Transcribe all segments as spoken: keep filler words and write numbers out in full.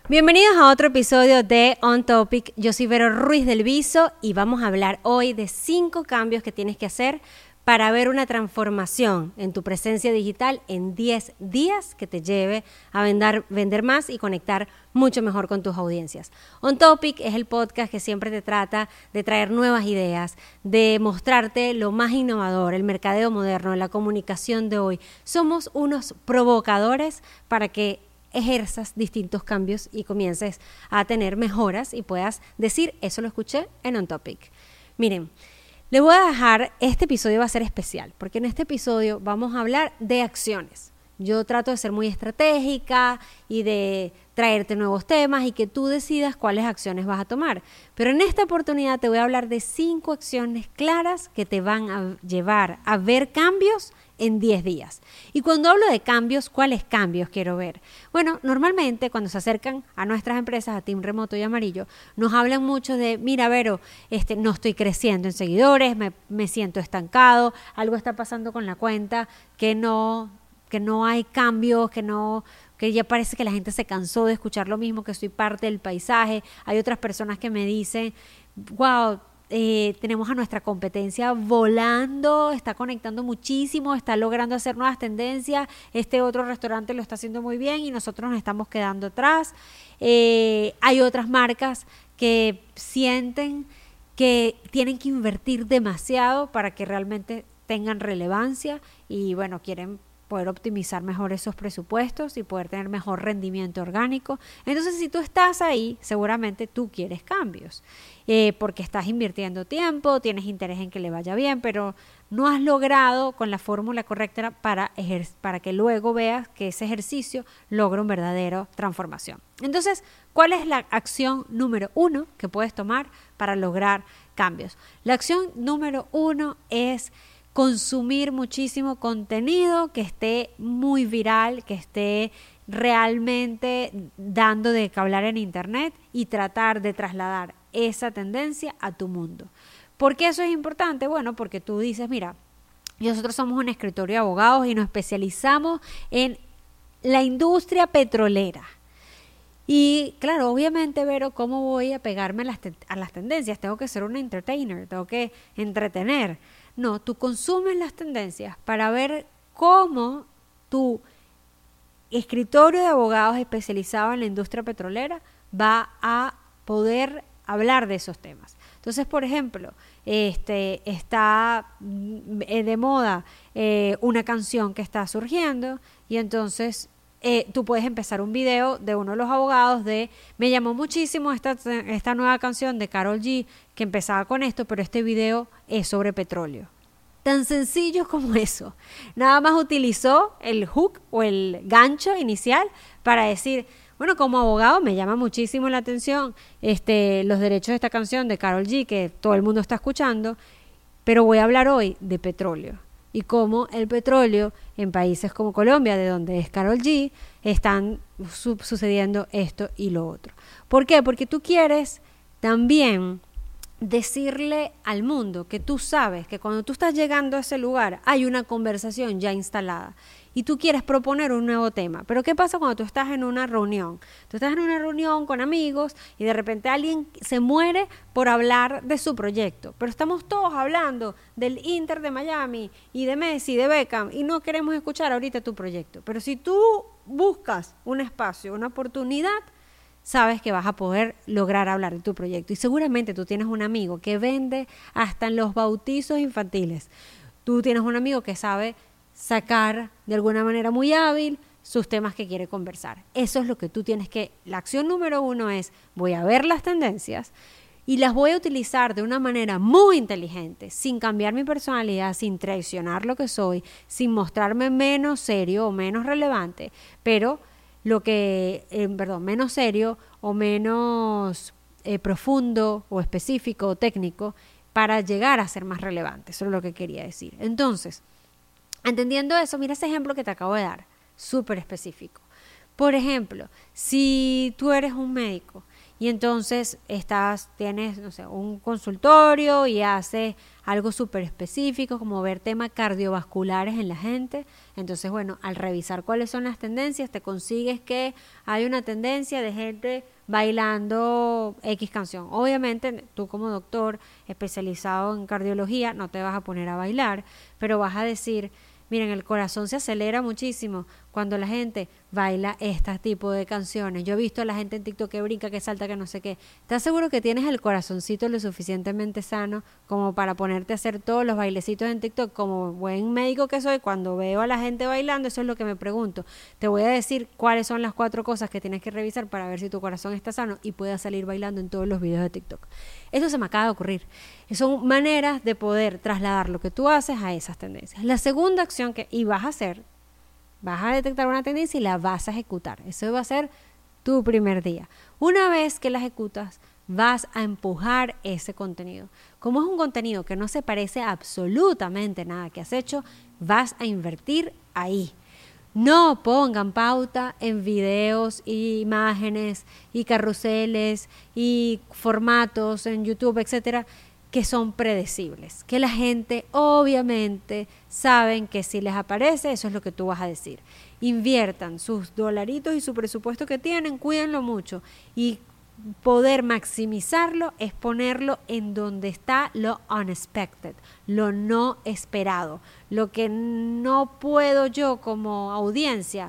Bienvenidos a otro episodio de On Topic. Yo soy Vero Ruiz del Viso y vamos a hablar hoy de cinco cambios que tienes que hacer para ver una transformación en tu presencia digital en diez días que te lleve a vender, vender más y conectar mucho mejor con tus audiencias. On Topic es el podcast que siempre te trata de traer nuevas ideas, de mostrarte lo más innovador, el mercadeo moderno, la comunicación de hoy. Somos unos provocadores para que ejerzas distintos cambios y comiences a tener mejoras y puedas decir, eso lo escuché en On Topic. Miren, les voy a dejar, este episodio va a ser especial, porque en este episodio vamos a hablar de acciones. Yo trato de ser muy estratégica y de traerte nuevos temas y que tú decidas cuáles acciones vas a tomar. Pero en esta oportunidad te voy a hablar de cinco acciones claras que te van a llevar a ver cambios en diez días. Y cuando hablo de cambios, ¿cuáles cambios quiero ver? Bueno, normalmente cuando se acercan a nuestras empresas, a Team Remoto y Amarillo, nos hablan mucho de, mira, Vero, este, no estoy creciendo en seguidores, me, me siento estancado, algo está pasando con la cuenta, que no, que no hay cambios, que no... que ya parece que la gente se cansó de escuchar lo mismo, que soy parte del paisaje. Hay otras personas que me dicen, wow, eh, tenemos a nuestra competencia volando, está conectando muchísimo, está logrando hacer nuevas tendencias, este otro restaurante lo está haciendo muy bien y nosotros nos estamos quedando atrás. Eh, hay otras marcas que sienten que tienen que invertir demasiado para que realmente tengan relevancia y bueno, quieren poder optimizar mejor esos presupuestos y poder tener mejor rendimiento orgánico. Entonces, si tú estás ahí, seguramente tú quieres cambios, eh, porque estás invirtiendo tiempo, tienes interés en que le vaya bien, pero no has logrado con la fórmula correcta para, ejer- para que luego veas que ese ejercicio logra una verdadera transformación. Entonces, ¿cuál es la acción número uno que puedes tomar para lograr cambios? La acción número uno es consumir muchísimo contenido que esté muy viral, que esté realmente dando de qué hablar en internet y tratar de trasladar esa tendencia a tu mundo. ¿Por qué eso es importante? Bueno, porque tú dices, mira, nosotros somos un escritorio de abogados y nos especializamos en la industria petrolera. Y claro, obviamente, Vero, ¿cómo voy a pegarme a las, te- a las tendencias? Tengo que ser una entertainer, tengo que entretener. No, tú consumes las tendencias para ver cómo tu escritorio de abogados especializado en la industria petrolera va a poder hablar de esos temas. Entonces, por ejemplo, este, está de moda eh, una canción que está surgiendo y entonces eh, tú puedes empezar un video de uno de los abogados de, me llamó muchísimo esta, esta nueva canción de Karol G que empezaba con esto, pero este video es sobre petróleo. Tan sencillo como eso. Nada más utilizó el hook o el gancho inicial para decir, bueno, como abogado me llama muchísimo la atención este, los derechos de esta canción de Karol G que todo el mundo está escuchando, pero voy a hablar hoy de petróleo y cómo el petróleo en países como Colombia, de donde es Karol G, están su- sucediendo esto y lo otro. ¿Por qué? Porque tú quieres también decirle al mundo que tú sabes que cuando tú estás llegando a ese lugar hay una conversación ya instalada y tú quieres proponer un nuevo tema. Pero ¿qué pasa cuando tú estás en una reunión? Tú estás en una reunión con amigos y de repente alguien se muere por hablar de su proyecto, pero estamos todos hablando del Inter de Miami y de Messi, de Beckham y no queremos escuchar ahorita tu proyecto. Pero si tú buscas un espacio, una oportunidad, sabes que vas a poder lograr hablar de tu proyecto. Y seguramente tú tienes un amigo que vende hasta en los bautizos infantiles. Tú tienes un amigo que sabe sacar de alguna manera muy hábil sus temas que quiere conversar. Eso es lo que tú tienes que... La acción número uno es, voy a ver las tendencias y las voy a utilizar de una manera muy inteligente, sin cambiar mi personalidad, sin traicionar lo que soy, sin mostrarme menos serio o menos relevante, pero... lo que, eh, perdón, menos serio o menos eh, profundo o específico o técnico para llegar a ser más relevante. Eso es lo que quería decir. Entonces, entendiendo eso, mira ese ejemplo que te acabo de dar, súper específico. Por ejemplo, si tú eres un médico y y entonces estás, tienes, no sé, un consultorio y haces algo súper específico como ver temas cardiovasculares en la gente. Entonces, bueno, al revisar cuáles son las tendencias, te consigues que hay una tendencia de gente bailando X canción. Obviamente, tú como doctor especializado en cardiología no te vas a poner a bailar, pero vas a decir, miren, el corazón se acelera muchísimo cuando la gente baila este tipo de canciones. Yo he visto a la gente en TikTok que brinca, que salta, que no sé qué. ¿Estás seguro que tienes el corazoncito lo suficientemente sano como para ponerte a hacer todos los bailecitos en TikTok? Como buen médico que soy, cuando veo a la gente bailando, eso es lo que me pregunto. Te voy a decir cuáles son las cuatro cosas que tienes que revisar para ver si tu corazón está sano y puedas salir bailando en todos los videos de TikTok. Eso se me acaba de ocurrir. Son maneras de poder trasladar lo que tú haces a esas tendencias. La segunda acción que y vas a hacer, vas a detectar una tendencia y la vas a ejecutar. Eso va a ser tu primer día. Una vez que la ejecutas, vas a empujar ese contenido. Como es un contenido que no se parece a absolutamente nada que has hecho, vas a invertir ahí. No pongan pauta en videos, y imágenes y carruseles y formatos en YouTube, etcétera, que son predecibles, que la gente obviamente saben que si les aparece, eso es lo que tú vas a decir. Inviertan sus dolaritos y su presupuesto que tienen, cuídenlo mucho, y poder maximizarlo es ponerlo en donde está lo unexpected, lo no esperado, lo que no puedo yo como audiencia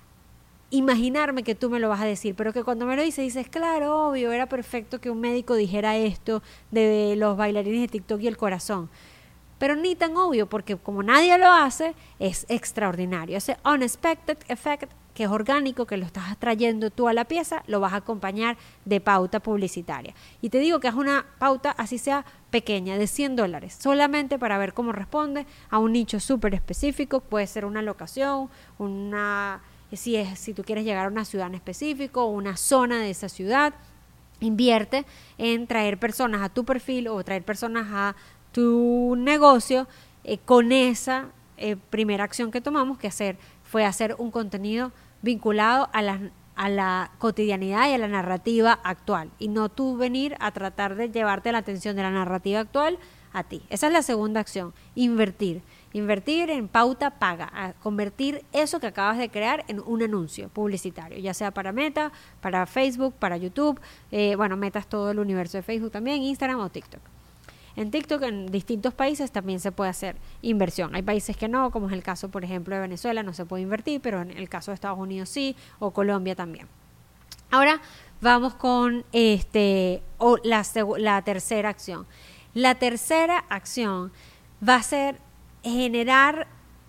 imaginarme que tú me lo vas a decir, pero que cuando me lo dices, dices, claro, obvio, era perfecto que un médico dijera esto de los bailarines de TikTok y el corazón. Pero ni tan obvio, porque como nadie lo hace, es extraordinario. Ese unexpected effect, que es orgánico, que lo estás trayendo tú a la pieza, lo vas a acompañar de pauta publicitaria. Y te digo que es una pauta, así sea pequeña, de cien dólares, solamente para ver cómo responde a un nicho súper específico. Puede ser una locación, una... Si, es, si tú quieres llegar a una ciudad en específico, una zona de esa ciudad, invierte en traer personas a tu perfil o traer personas a tu negocio eh, con esa eh, primera acción que tomamos que hacer fue hacer un contenido vinculado a la, a la cotidianidad y a la narrativa actual, y no tú venir a tratar de llevarte la atención de la narrativa actual a ti. Esa es la segunda acción, invertir. Invertir en pauta paga, a convertir eso que acabas de crear en un anuncio publicitario, ya sea para Meta, para Facebook, para YouTube, eh, bueno, Meta es todo el universo de Facebook también, Instagram o TikTok. En TikTok, en distintos países también se puede hacer inversión. Hay países que no, como es el caso, por ejemplo, de Venezuela, no se puede invertir, pero en el caso de Estados Unidos sí, o Colombia también. Ahora vamos con este, o la, la tercera acción. La tercera acción va a ser generar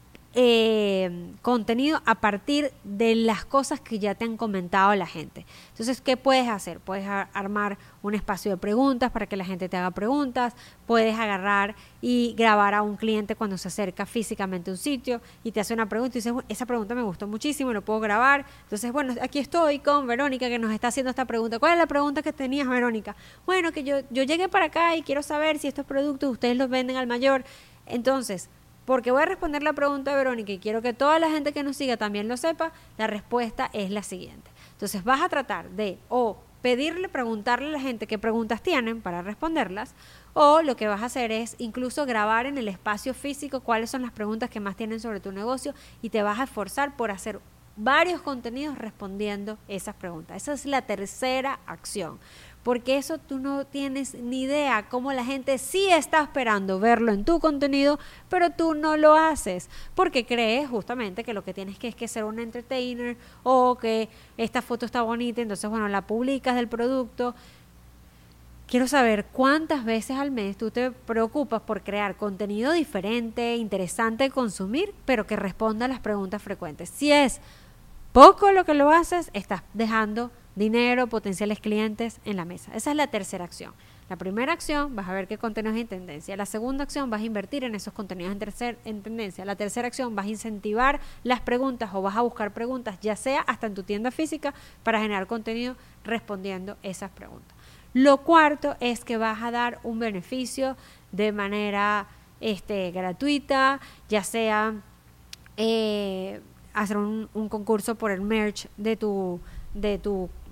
eh, contenido a partir de las cosas que ya te han comentado la gente. Entonces, ¿qué puedes hacer? Puedes a, armar un espacio de preguntas para que la gente te haga preguntas, puedes agarrar y grabar a un cliente cuando se acerca físicamente a un sitio y te hace una pregunta y dices, esa pregunta me gustó muchísimo, lo puedo grabar. Entonces, bueno, aquí estoy con Verónica que nos está haciendo esta pregunta. ¿Cuál es la pregunta que tenías, Verónica? Bueno, que yo, yo llegué para acá y quiero saber si estos productos ustedes los venden al mayor. Entonces, porque voy a responder la pregunta de Verónica y quiero que toda la gente que nos siga también lo sepa, la respuesta es la siguiente. Entonces vas a tratar de o pedirle, preguntarle a la gente qué preguntas tienen para responderlas, o lo que vas a hacer es incluso grabar en el espacio físico cuáles son las preguntas que más tienen sobre tu negocio y te vas a esforzar por hacer varios contenidos respondiendo esas preguntas. Esa es la tercera acción. Porque eso tú no tienes ni idea cómo la gente sí está esperando verlo en tu contenido, pero tú no lo haces, porque crees justamente que lo que tienes que es que ser un entertainer o que esta foto está bonita, entonces bueno, la publicas del producto. Quiero saber cuántas veces al mes tú te preocupas por crear contenido diferente, interesante de consumir, pero que responda a las preguntas frecuentes. Si es poco lo que lo haces, estás dejando dinero, potenciales clientes en la mesa. Esa es la tercera acción. La primera acción, vas a ver qué contenidos en tendencia. La segunda acción, vas a invertir en esos contenidos en, tercer, en tendencia. La tercera acción, vas a incentivar las preguntas o vas a buscar preguntas, ya sea hasta en tu tienda física, para generar contenido respondiendo esas preguntas. Lo cuarto es que vas a dar un beneficio de manera este, gratuita, ya sea eh, hacer un, un concurso por el merch de tu, de tu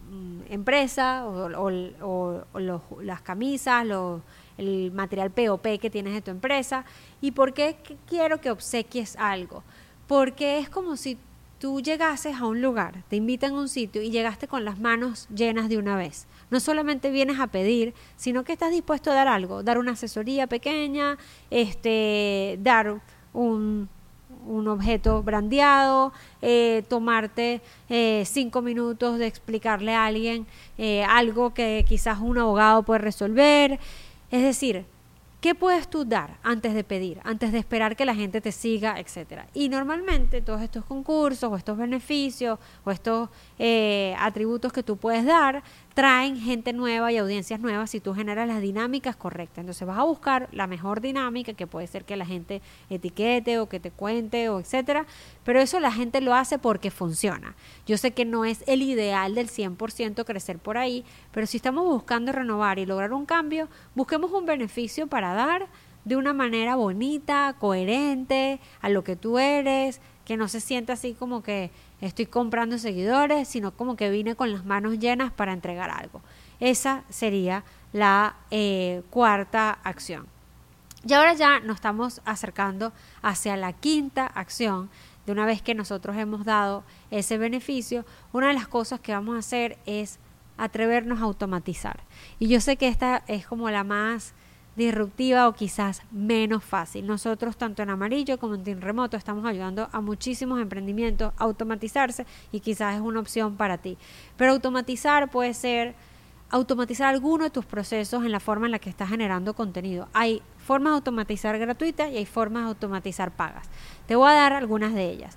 mm, empresa o, o, o, o los, las camisas, los, el material P O P que tienes de tu empresa. ¿Y por qué quiero que obsequies algo? Porque es como si tú llegases a un lugar, te invitan a un sitio y llegaste con las manos llenas de una vez. No solamente vienes a pedir, sino que estás dispuesto a dar algo, dar una asesoría pequeña, este, dar un, un objeto brandeado, eh, tomarte eh, cinco minutos de explicarle a alguien eh, algo que quizás un abogado puede resolver. Es decir, ¿qué puedes tú dar antes de pedir, antes de esperar que la gente te siga, etcétera? Y normalmente todos estos concursos o estos beneficios o estos eh, atributos que tú puedes dar traen gente nueva y audiencias nuevas si tú generas las dinámicas correctas. Entonces vas a buscar la mejor dinámica, que puede ser que la gente etiquete o que te cuente o etcétera, pero eso la gente lo hace porque funciona. Yo sé que no es el ideal del cien por ciento crecer por ahí, pero si estamos buscando renovar y lograr un cambio, busquemos un beneficio para dar de una manera bonita, coherente a lo que tú eres, que no se sienta así como que estoy comprando seguidores, sino como que vine con las manos llenas para entregar algo. Esa sería la eh, cuarta acción. Y ahora ya nos estamos acercando hacia la quinta acción. De una vez que nosotros hemos dado ese beneficio, una de las cosas que vamos a hacer es atrevernos a automatizar. Y yo sé que esta es como la más disruptiva o quizás menos fácil. Nosotros tanto en Amarillo como en Team Remoto estamos ayudando a muchísimos emprendimientos a automatizarse y quizás es una opción para ti. Pero automatizar puede ser automatizar alguno de tus procesos en la forma en la que estás generando contenido. Hay formas de automatizar gratuitas y hay formas de automatizar pagas. Te voy a dar algunas de ellas.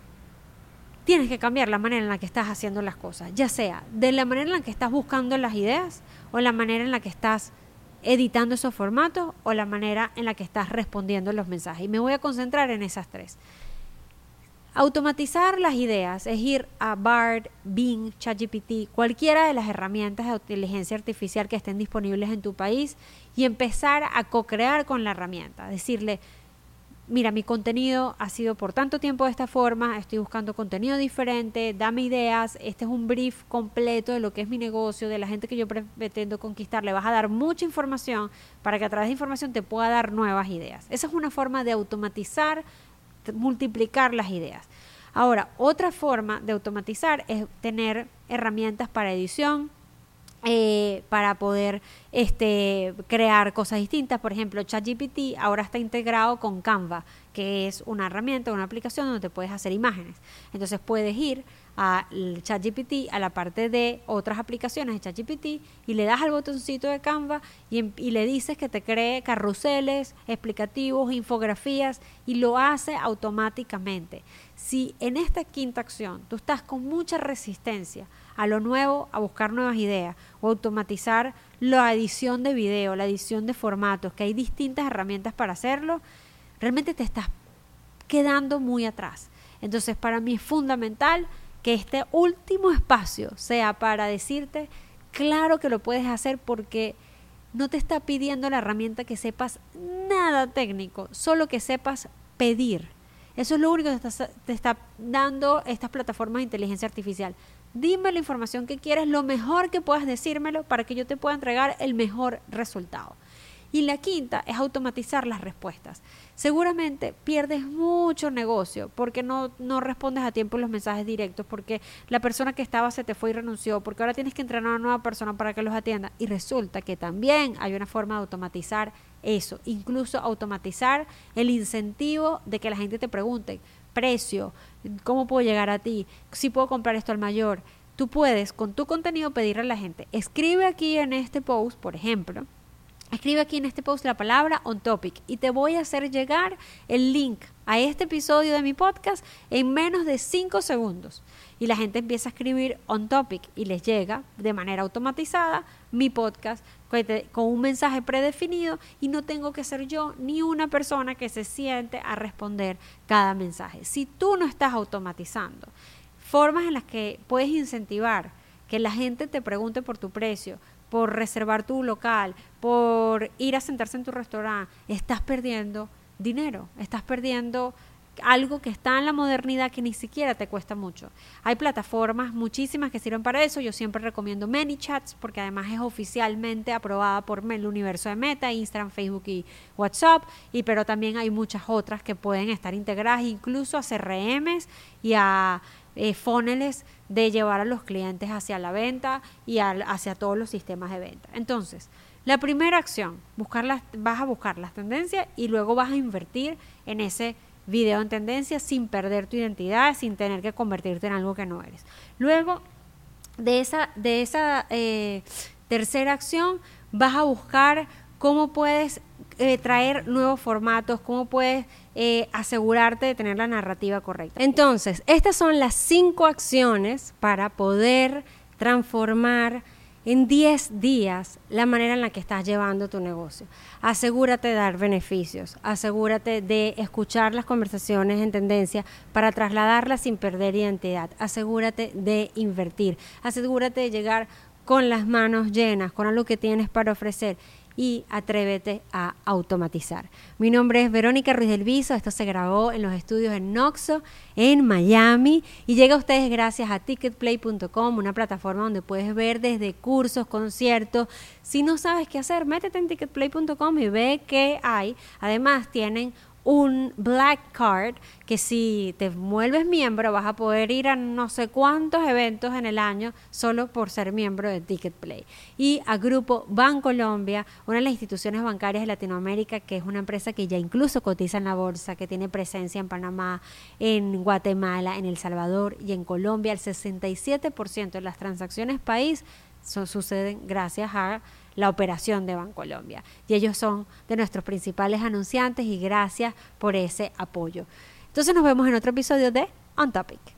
Tienes que cambiar la manera en la que estás haciendo las cosas, ya sea de la manera en la que estás buscando las ideas o la manera en la que estás editando esos formatos o la manera en la que estás respondiendo los mensajes. Y me voy a concentrar en esas tres. Automatizar las ideas es ir a Bard, Bing, ChatGPT, cualquiera de las herramientas de inteligencia artificial que estén disponibles en tu país y empezar a co-crear con la herramienta. Decirle, mira, mi contenido ha sido por tanto tiempo de esta forma, estoy buscando contenido diferente, dame ideas, este es un brief completo de lo que es mi negocio, de la gente que yo pretendo conquistar, le vas a dar mucha información para que a través de información te pueda dar nuevas ideas. Esa es una forma de automatizar, multiplicar las ideas. Ahora, otra forma de automatizar es tener herramientas para edición, Eh, para poder este, crear cosas distintas. Por ejemplo, ChatGPT ahora está integrado con Canva, que es una herramienta, una aplicación donde te puedes hacer imágenes. Entonces puedes ir a ChatGPT, a la parte de otras aplicaciones de ChatGPT y le das al botoncito de Canva y, y le dices que te cree carruseles, explicativos, infografías y lo hace automáticamente. Si en esta quinta acción tú estás con mucha resistencia a lo nuevo, a buscar nuevas ideas o automatizar la edición de video, la edición de formatos, que hay distintas herramientas para hacerlo, realmente te estás quedando muy atrás. Entonces, para mí es fundamental que este último espacio sea para decirte, claro que lo puedes hacer porque no te está pidiendo la herramienta que sepas nada técnico, solo que sepas pedir. Eso es lo único que te está, te está dando estas plataformas de inteligencia artificial. Dime la información que quieres, lo mejor que puedas decírmelo para que yo te pueda entregar el mejor resultado. Y la quinta es automatizar las respuestas. Seguramente pierdes mucho negocio porque no, no respondes a tiempo los mensajes directos, porque la persona que estaba se te fue y renunció, porque ahora tienes que entrenar a una nueva persona para que los atienda. Y resulta que también hay una forma de automatizar eso, incluso automatizar el incentivo de que la gente te pregunte, precio, ¿cómo puedo llegar a ti? Si puedo comprar esto al mayor. Tú puedes con tu contenido pedirle a la gente, escribe aquí en este post, por ejemplo, escribe aquí en este post la palabra on topic y te voy a hacer llegar el link a este episodio de mi podcast en menos de cinco segundos. Y la gente empieza a escribir on topic y les llega de manera automatizada mi podcast con un mensaje predefinido y no tengo que ser yo ni una persona que se siente a responder cada mensaje. Si tú no estás automatizando formas en las que puedes incentivar que la gente te pregunte por tu precio, por reservar tu local, por ir a sentarse en tu restaurante, estás perdiendo dinero, estás perdiendo algo que está en la modernidad que ni siquiera te cuesta mucho. Hay plataformas muchísimas que sirven para eso. Yo siempre recomiendo ManyChats porque además es oficialmente aprobada por el universo de Meta, Instagram, Facebook y WhatsApp, y pero también hay muchas otras que pueden estar integradas incluso a C R Ms y a eh, funnels de llevar a los clientes hacia la venta y a, hacia todos los sistemas de venta. Entonces, la primera acción, buscar las, vas a buscar las tendencias y luego vas a invertir en ese video en tendencia sin perder tu identidad, sin tener que convertirte en algo que no eres. Luego de esa, de esa eh, tercera acción, vas a buscar cómo puedes eh, traer nuevos formatos, cómo puedes eh, asegurarte de tener la narrativa correcta. Entonces, estas son las cinco acciones para poder transformar en diez días la manera en la que estás llevando tu negocio. Asegúrate de dar beneficios, asegúrate de escuchar las conversaciones en tendencia para trasladarlas sin perder identidad, asegúrate de invertir, asegúrate de llegar con las manos llenas, con algo que tienes para ofrecer y atrévete a automatizar. Mi nombre es Verónica Ruiz del Viso, esto se grabó en los estudios en Noxo, en Miami, y llega a ustedes gracias a ticketplay punto com, una plataforma donde puedes ver desde cursos, conciertos. Si no sabes qué hacer, métete en ticketplay punto com y ve qué hay. Además tienen un Black Card que si te vuelves miembro vas a poder ir a no sé cuántos eventos en el año solo por ser miembro de Ticketplay. Y a Grupo Bancolombia, una de las instituciones bancarias de Latinoamérica, que es una empresa que ya incluso cotiza en la bolsa, que tiene presencia en Panamá, en Guatemala, en El Salvador y en Colombia. El sesenta y siete por ciento de las transacciones país so, suceden gracias a la operación de Bancolombia, y ellos son de nuestros principales anunciantes y gracias por ese apoyo. Entonces nos vemos en otro episodio de On Topic.